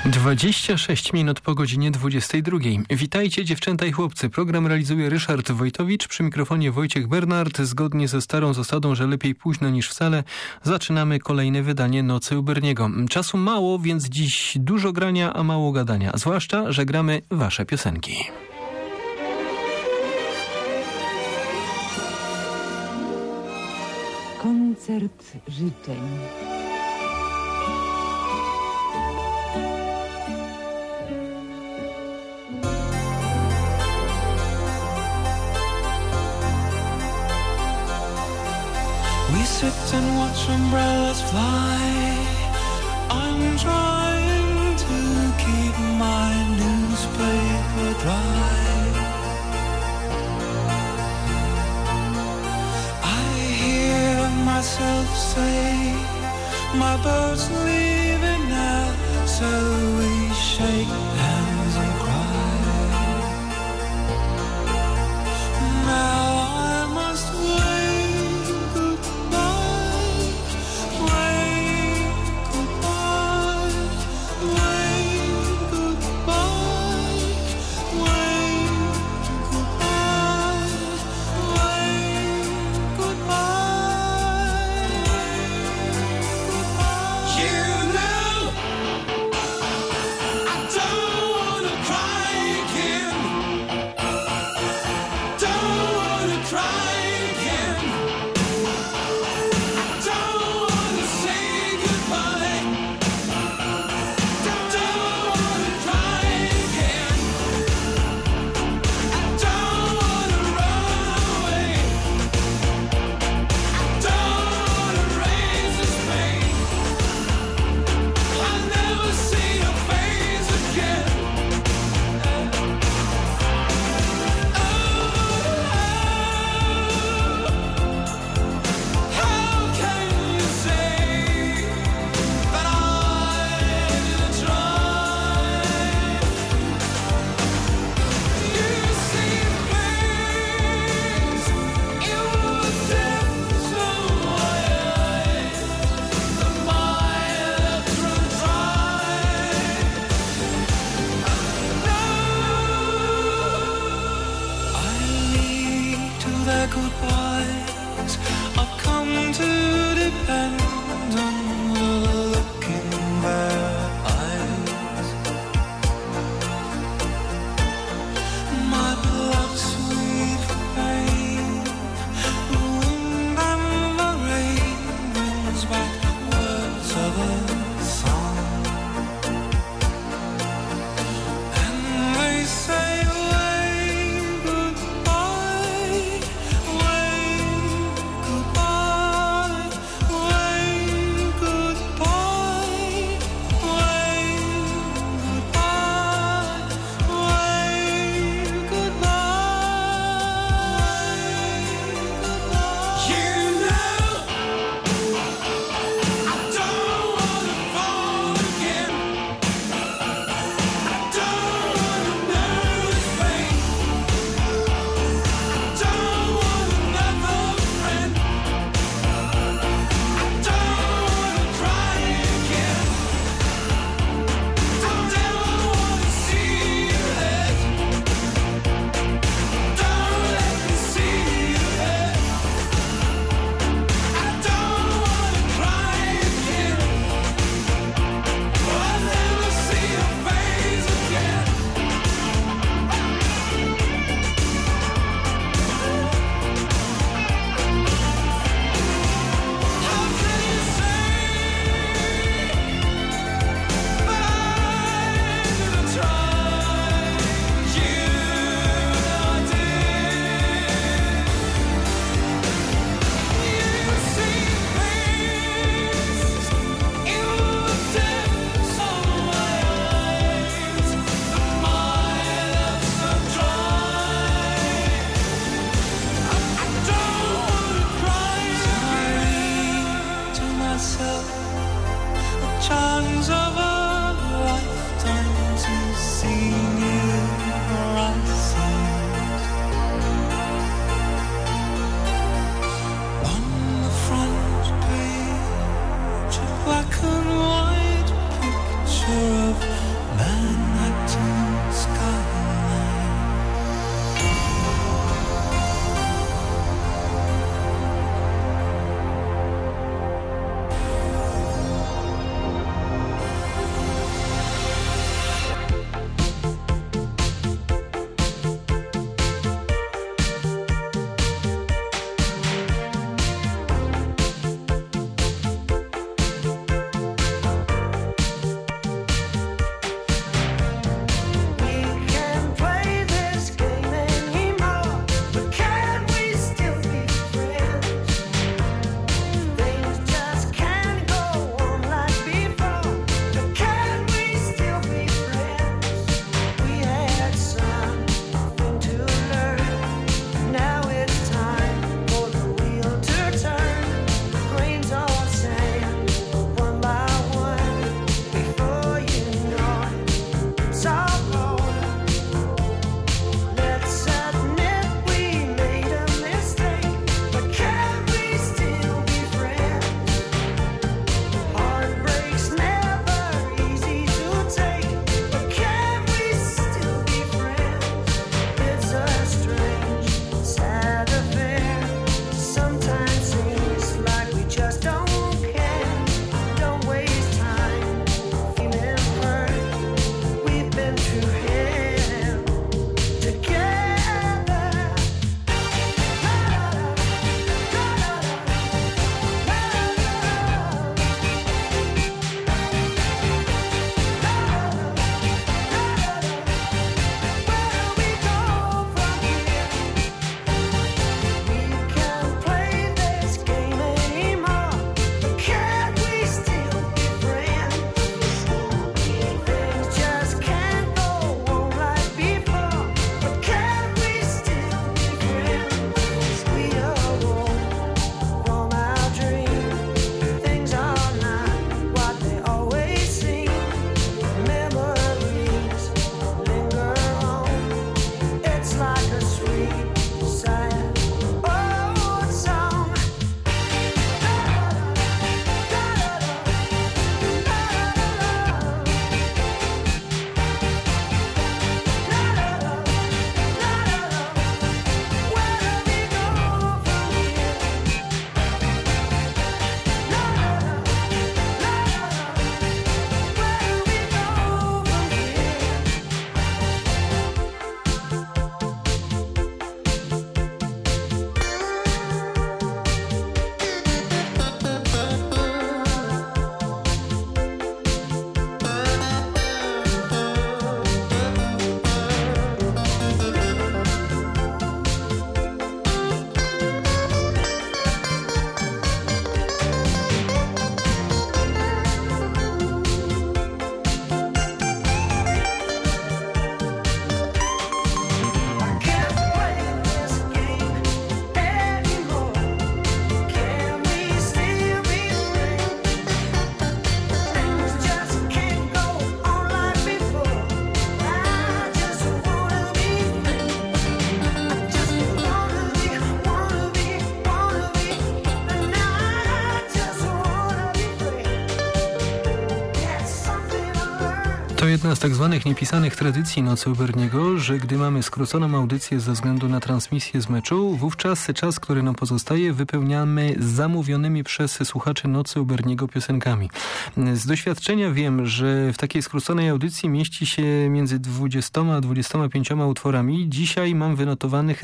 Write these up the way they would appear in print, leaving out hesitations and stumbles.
26 minut po godzinie 22. Witajcie dziewczęta i chłopcy. Program realizuje Ryszard Wojtowicz, przy mikrofonie Wojciech Bernard. Zgodnie ze starą zasadą, że lepiej późno niż wcale, zaczynamy kolejne wydanie Nocy u Berniego. Czasu mało, więc dziś dużo grania, a mało gadania. Zwłaszcza, że gramy wasze piosenki. Koncert życzeń. We sit and watch umbrellas fly. I'm trying to keep my newspaper dry. I hear myself say, my boat's leaving now, so we shake hands and cry. Now I must wait goodbye, wait To jedna z tak zwanych niepisanych tradycji Nocy u Berniego, że gdy mamy skróconą audycję ze względu na transmisję z meczu, wówczas czas, który nam pozostaje, wypełniamy zamówionymi przez słuchaczy Nocy u Berniego piosenkami. Z doświadczenia wiem, że w takiej skróconej audycji mieści się między 20 a 25 utworami. Dzisiaj mam wynotowanych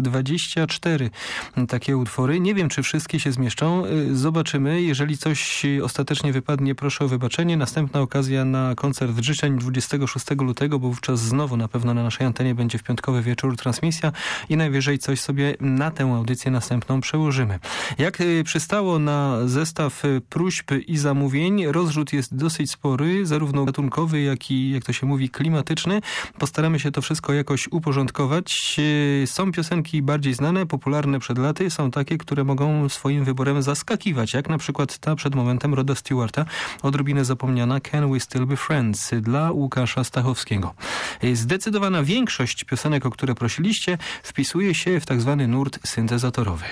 24 takie utwory. Nie wiem, czy wszystkie się zmieszczą. Zobaczymy. Jeżeli coś ostatecznie wypadnie, proszę o wybaczenie. Następna okazja na koncert życzeń 26 lutego, bo wówczas znowu na pewno na naszej antenie będzie w piątkowy wieczór transmisja i najwyżej coś sobie na tę audycję następną przełożymy. Jak przystało na zestaw próśb i zamówień, rozrzut jest dosyć spory, zarówno gatunkowy, jak i, jak to się mówi, klimatyczny. Postaramy się to wszystko jakoś uporządkować. Są piosenki bardziej znane, popularne przed laty, są takie, które mogą swoim wyborem zaskakiwać, jak na przykład ta przed momentem Roda Stewarta, odrobinę zapomniana Can We Still Be Friends dla Łukasza Stachowskiego. Zdecydowana większość piosenek, o które prosiliście, wpisuje się w tak zwany nurt syntezatorowy.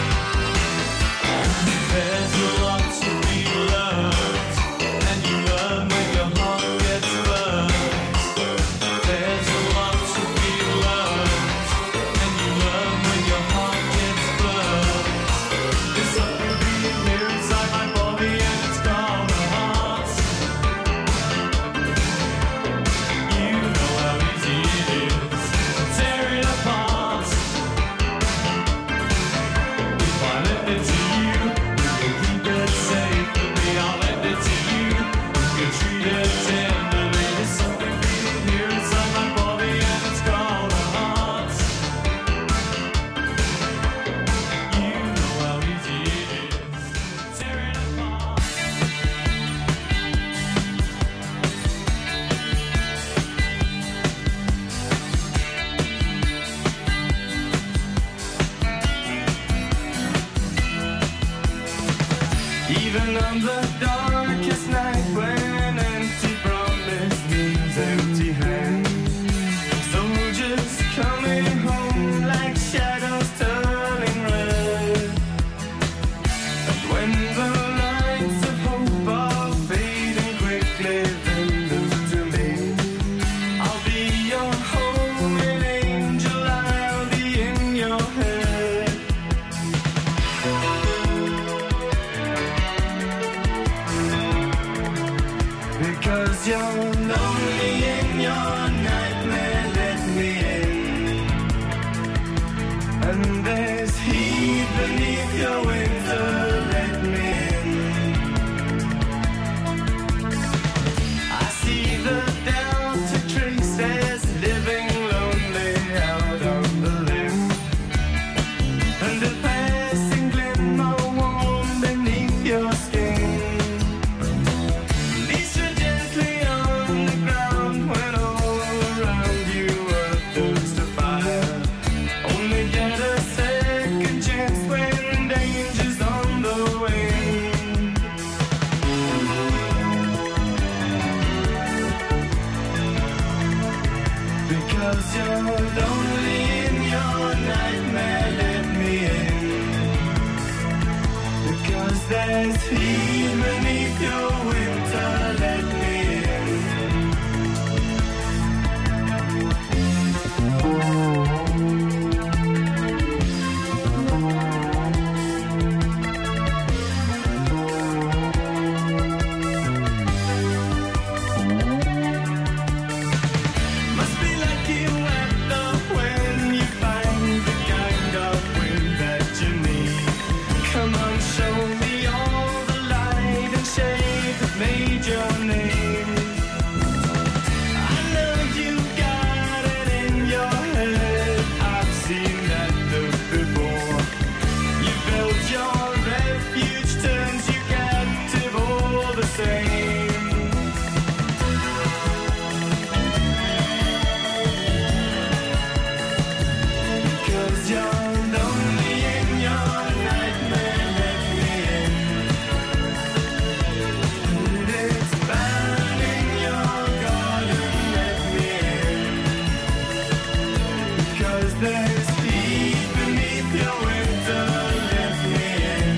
There's a lot to be learned, and you learn on the darkest night when empty promise means empty hands. Soldiers coming home like shadows turning red. And when the lights of hope are fading quickly, then look to me. I'll be your homing angel, I'll be in your head. Because you're lonely in your nightmare, let me in. And there's heat beneath your winter, let me in. I see the Delta traces living lonely out on the limb. And a passing glimmer warm beneath your skin. Leads you gently on the ground when all around you are thirst of fire. Only get a second chance when danger's on the wing. Because you're lonely in your nightmare, let me in. Because there's heat beneath your winter, let me in. Must be lucky weather when you find the kind of wind that you need. Come on, show me all the light and shade that made your name. I know you got it in your head, I've seen that look before. You built your refuge, turns you captive all the same. Because you're lonely in your nightmare, let me in. And it's burning your garden, let me in. Because there's heat beneath your winter, let me in.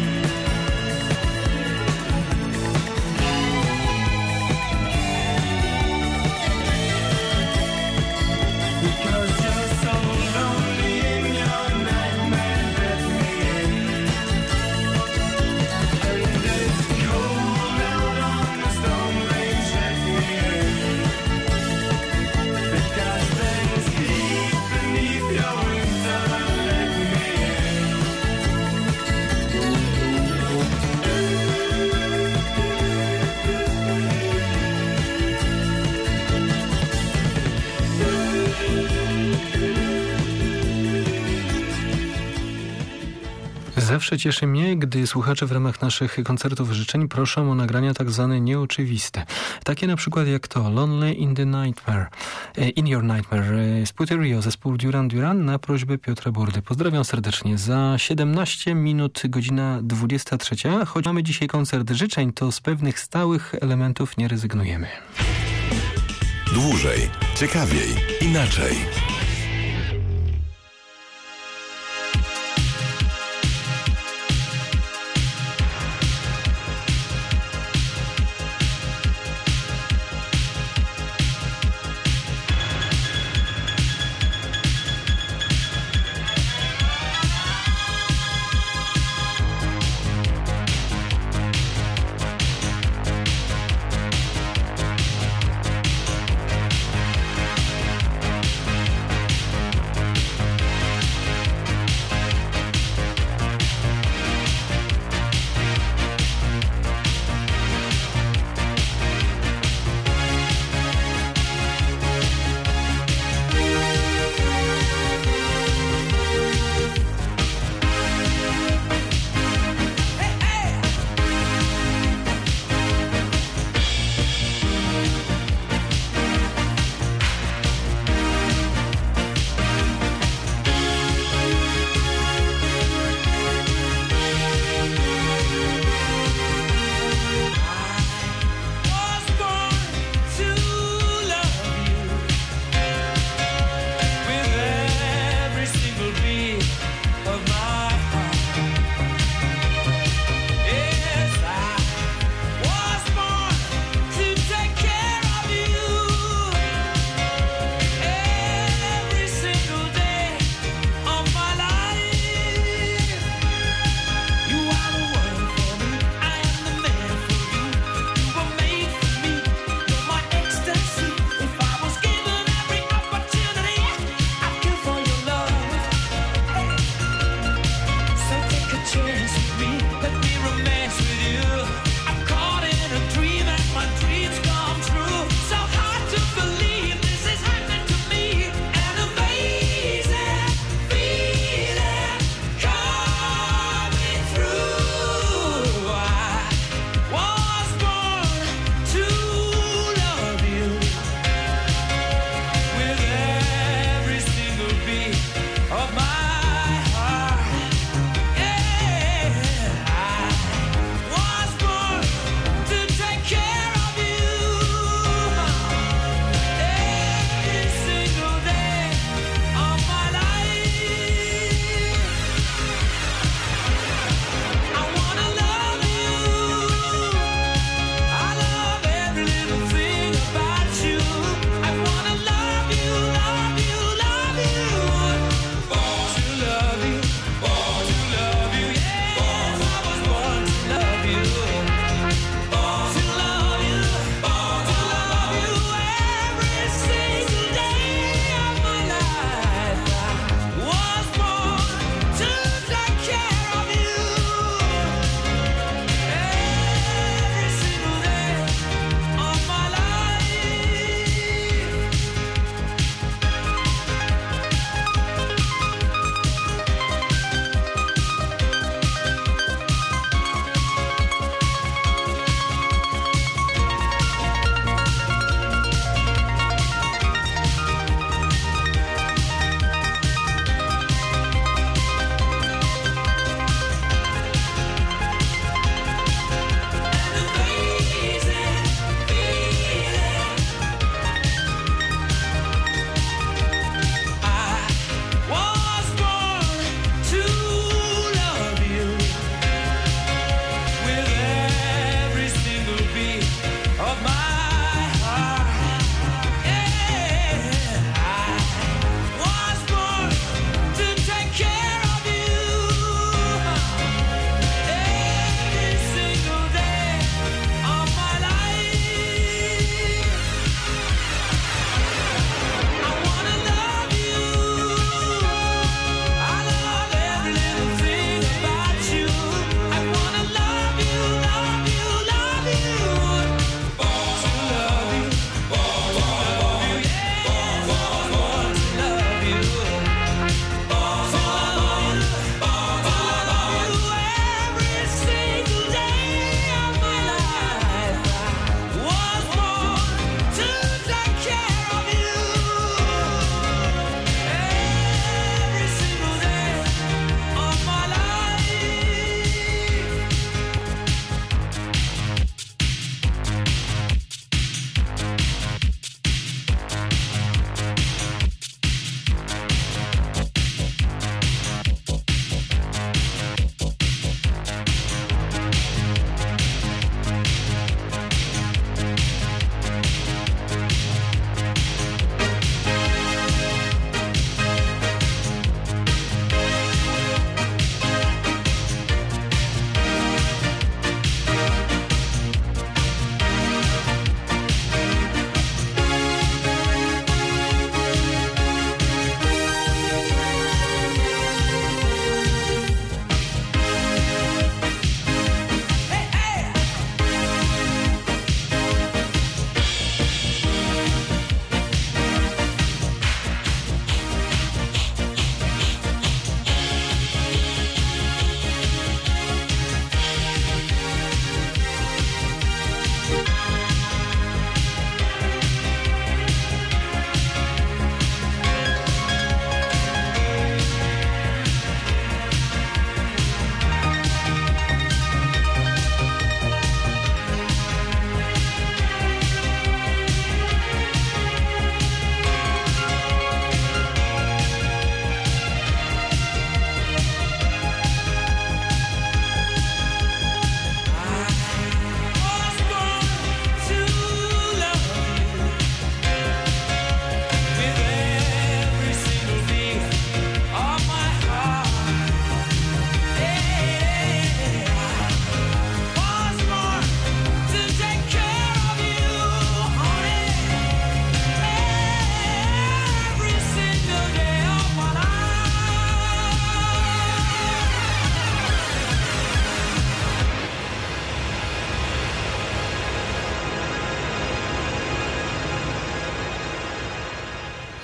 Because you're so lonely in your nightmare, let me in. And it's cold out on the stone range, let me in. Because there's heat beneath your winter, let me in. Zawsze cieszy mnie, gdy słuchacze w ramach naszych koncertów życzeń proszą o nagrania tak zwane nieoczywiste. Takie na przykład jak to Lonely in the Nightmare, In Your Nightmare z płyty Rio, zespół Duran Duran na prośbę Piotra Burdy. Pozdrawiam serdecznie. Za 17 minut godzina 23. Choć mamy dzisiaj koncert życzeń, to z pewnych stałych elementów nie rezygnujemy. Dłużej, ciekawiej, inaczej.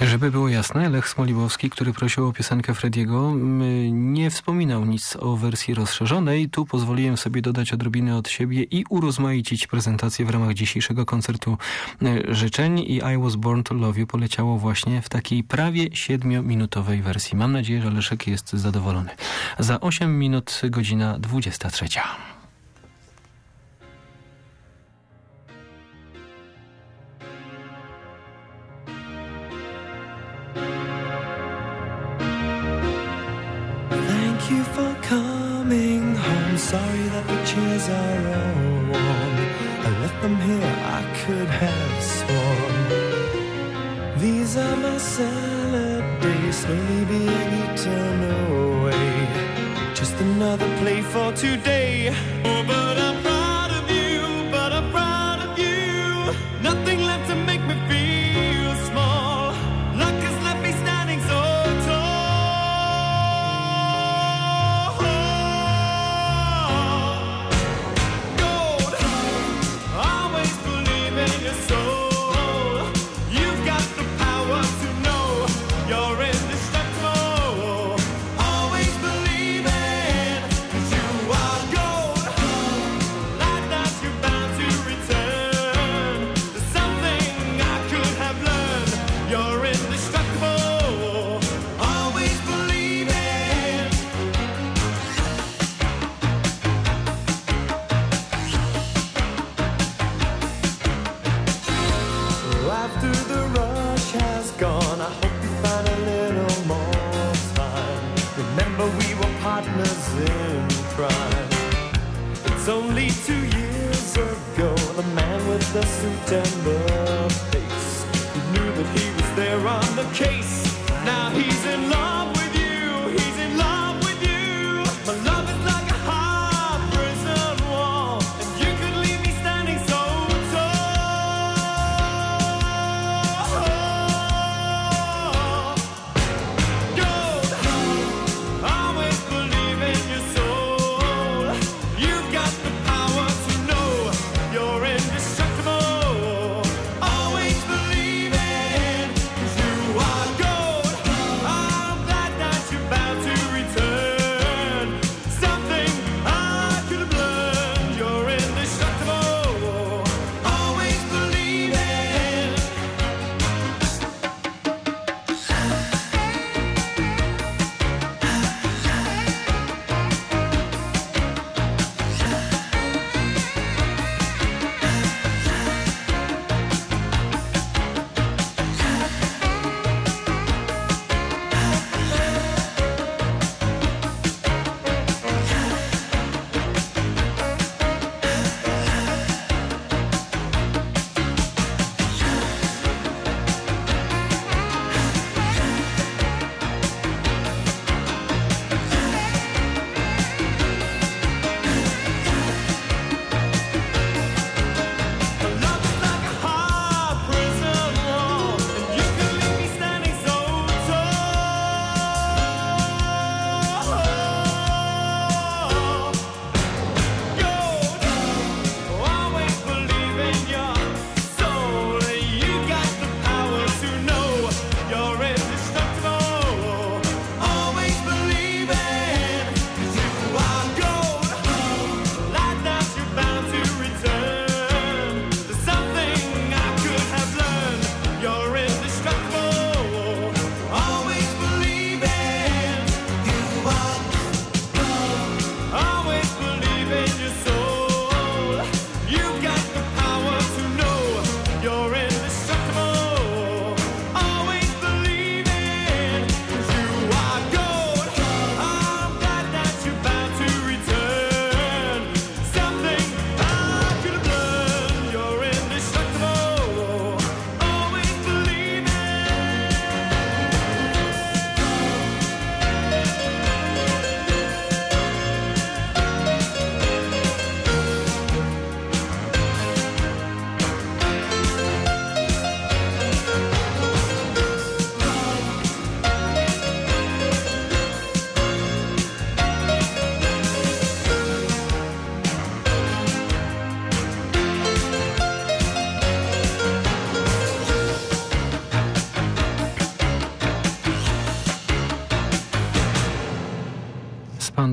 Żeby było jasne, Lech Smoliwowski, który prosił o piosenkę Frediego, nie wspominał nic o wersji rozszerzonej. Tu pozwoliłem sobie dodać odrobinę od siebie i urozmaicić prezentację w ramach dzisiejszego koncertu życzeń i I Was Born to Love You poleciało właśnie w takiej prawie 7-minutowej wersji. Mam nadzieję, że Leszek jest zadowolony. Za 8 minut godzina 23. Thank you for coming home. Sorry that the chairs are all warm. I left them here, I could have sworn. These are my salad days, slowly being eaten away. Just another play for today. Oh, but I'm proud of you, but I'm proud of you. Nothing left to make me feel small. Luck has left me standing so tall. Gold, always believe in your soul. You've got the power to know you're indestructible. Always believe it, 'cause you are gold. Like that you're bound to return. There's something I could have learned. You're indestructible. Always believe it. So after the rush has gone, I hope you find a little more time. Remember we were partners in crime. It's only 2 years ago, the man with the suit and the face, who knew that he was there on the case. Now he's in love with you, he's in love with you. My love is like a high prison wall, and you could leave me standing so tall. Gold, always believe in your soul. You've got the power to know you're indestructible. Always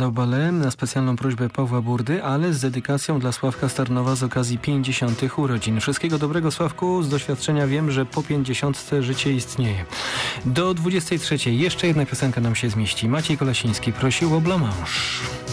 Spandau Ballet na specjalną prośbę Pawła Burdy, ale z dedykacją dla Sławka Starnowa z okazji 50. urodzin. Wszystkiego dobrego, Sławku. Z doświadczenia wiem, że po 50 życie istnieje. Do 23 jeszcze jedna piosenka nam się zmieści. Maciej Kolasiński prosił o blamange.